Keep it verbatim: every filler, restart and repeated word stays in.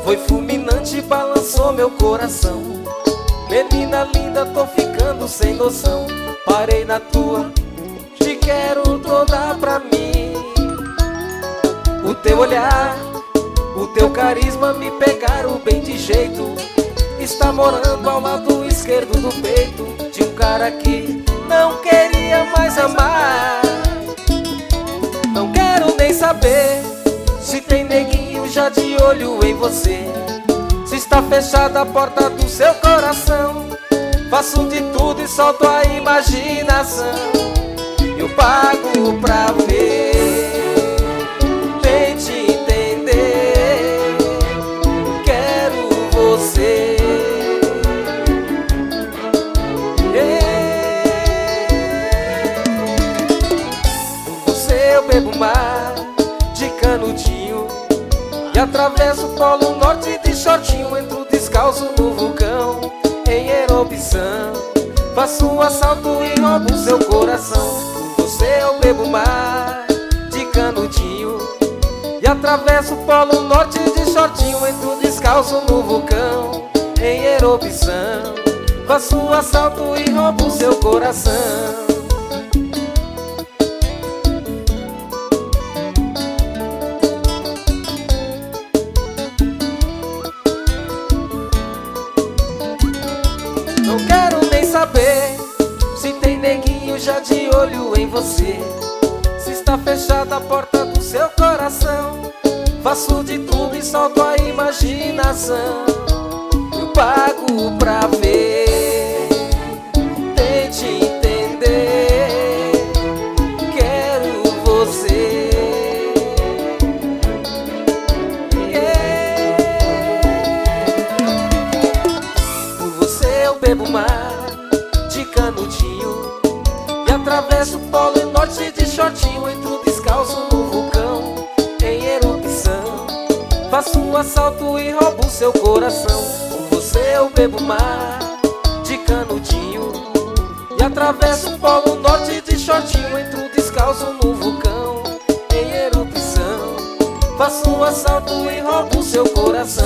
foi fulminante, balançou meu coração. Menina linda, tô ficando sem noção. Parei na tua, te quero toda pra mim. O teu olhar, o teu carisma me pegaram bem de jeito. Está morando ao lado esquerdo do peito de um cara que não queria mais amar. Não quero nem saber se tem neguinho já de olho em você, se está fechada a porta do seu coração. Faço de tudo e solto a imaginação. Eu pago pra ver, tente entender. Quero você. Por você eu bebo mar de canudinho e atravesso o polo norte de shortinho. Entro descalço no vulcão em erupção. Faço um assalto e roubo seu coração. Por você eu bebo mar de canudinho e atravesso o polo norte de shortinho. Entro descalço no vulcão em erupção. Faço um assalto e roubo seu coração. Não quero nem saber se tem neguinho já de olho em você, se está fechada a porta do seu coração. Faço de tudo e solto a imaginação. Eu pago pra ver, tente entender. Quero você. Bebo mar de canudinho e atravesso o polo norte de shortinho. Entro descalço no vulcão em erupção. Faço um assalto e roubo seu coração. Com você eu bebo mar de canudinho e atravesso o polo norte de shortinho. Entro descalço no vulcão em erupção. Faço um assalto e roubo seu coração.